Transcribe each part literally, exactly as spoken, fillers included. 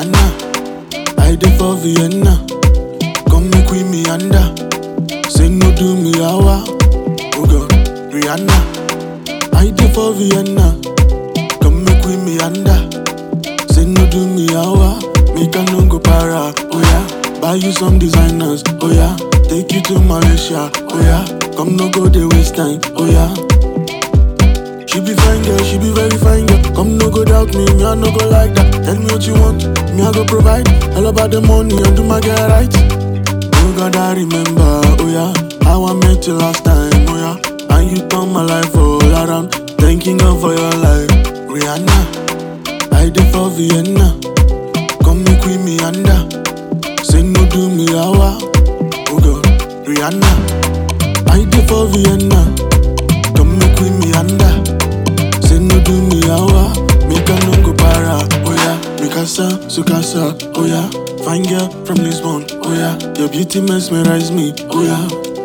Rihanna, I dey for Vienna. Come make we me under. Say no do me awa. Oh God, Rihanna, I dey for Vienna. Come make we me under. Say no do me awa. Make a no go para. Oh yeah, buy you some designers. Oh yeah, take you to Malaysia. Oh yeah, come no go dey waste time. Oh yeah. She be fine girl, she be very fine girl. Come no go doubt me, me I no go like that. Tell me what you want, me I go provide. All about the money and do my girl right. Oh God, I remember, oh yeah, how I met you last time, oh yeah. And you turn my life all around. Thanking God for your life. Rihanna, I dey for Vienna. Come make we me under. Say no do me awa. Oh God, Rihanna, I dey for Vienna. Come make we me under. Say no do me awa, make a no go para. Oh yeah, Mikasa, Sukasa, oh yeah. Fine girl from Lisbon, oh yeah. Your beauty mesmerize me, oh yeah.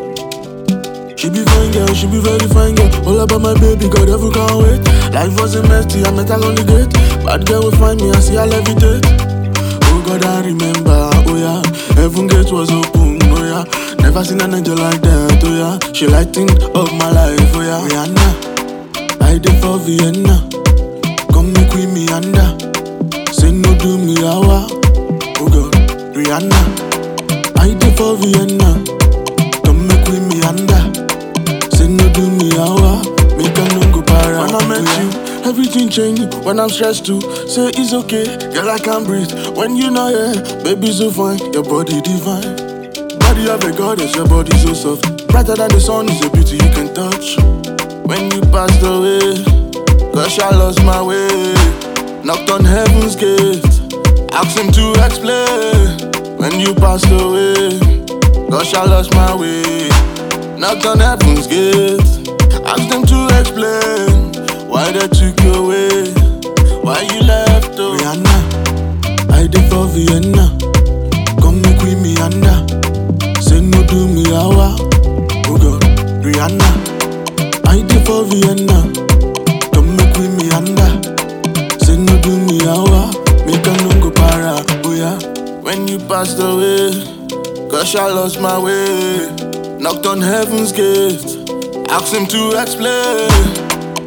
She be fine girl, she be very fine girl. All about my baby, God ever can't wait. Life wasn't messy, I met her on the gate. Bad girl will find me, I see her levitate. Oh God, I remember, oh yeah. Heaven gate was open, oh yeah. Never seen an angel like that, oh yeah. She lighting up my life, oh yeah. Rihanna, I dey for Vienna. Come make we me under. Say no do me awa. Oh God, Rihanna, I dey for Vienna. Come make we me under. Say no do me awa. Make a no go para. When I met oh, you, yeah. Everything changed. When I'm stressed too, say it's okay, girl I can't breathe. When you know yeah, baby so fine, your body divine. Body of a goddess, your body so soft. Brighter than the sun is a beauty you can touch. When you passed away, gosh, I lost my way. Knocked on heaven's gate, asked him to explain. When you passed away, gosh, I lost my way. Knocked on heaven's gate, asked him to explain. Why they took you away, why you left oh. Rihanna, I dey for Vienna. Come make we me under. Say no do me awa. Oh God, Rihanna, I dey for Vienna. Come make we me under. Say no do me awa. Make a no go para. Oh yeah. When you passed away, gosh I lost my way. Knocked on heaven's gate, asked him to explain.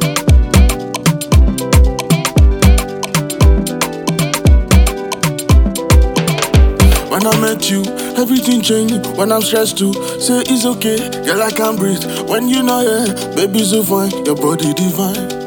When I met you, everything changed. When I'm stressed too, say it's okay, girl I can't breathe. When you know yeah, baby so fine, your body divine.